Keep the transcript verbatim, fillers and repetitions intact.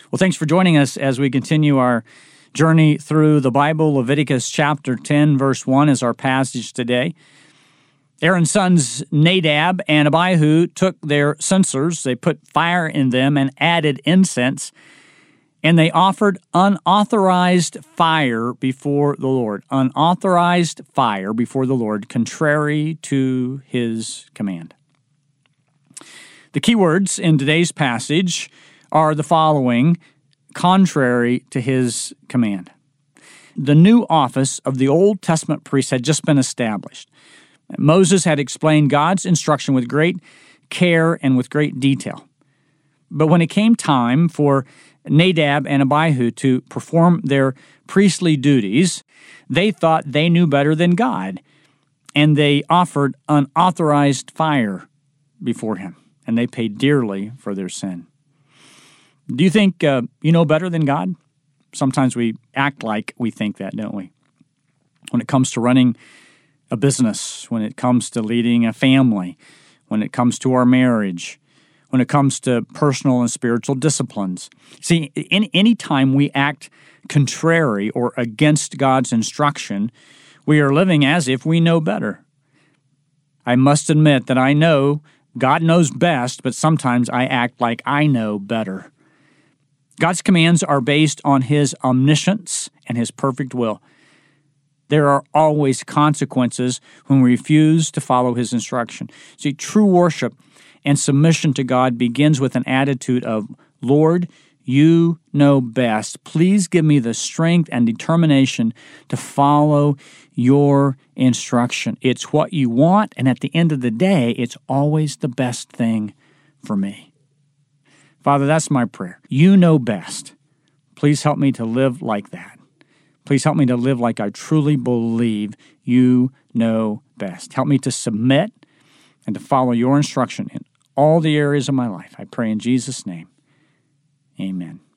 Well, thanks for joining us as we continue our journey through the Bible. Leviticus chapter ten, verse one is our passage today. Aaron's sons Nadab and Abihu took their censers, they put fire in them and added incense, and they offered unauthorized fire before the Lord. Unauthorized fire before the Lord, contrary to his command. The key words in today's passage are the following: contrary to his command. The new office of the Old Testament priest had just been established. Moses had explained God's instruction with great care and with great detail. But when it came time for Nadab and Abihu to perform their priestly duties, they thought they knew better than God, and they offered unauthorized fire before him, and they paid dearly for their sin. Do you think uh, you know better than God? Sometimes we act like we think that, don't we? When it comes to running a business, when it comes to leading a family, when it comes to our marriage, when it comes to personal and spiritual disciplines. See, any, any time we act contrary or against God's instruction, we are living as if we know better. I must admit that I know God knows best, but sometimes I act like I know better. God's commands are based on his omniscience and his perfect will. There are always consequences when we refuse to follow his instruction. See, true worship and submission to God begins with an attitude of, Lord, you know best. Please give me the strength and determination to follow your instruction. It's what you want, and at the end of the day, it's always the best thing for me. Father, that's my prayer. You know best. Please help me to live like that. Please help me to live like I truly believe you know best. Help me to submit and to follow your instruction in all the areas of my life. I pray in Jesus' name. Amen.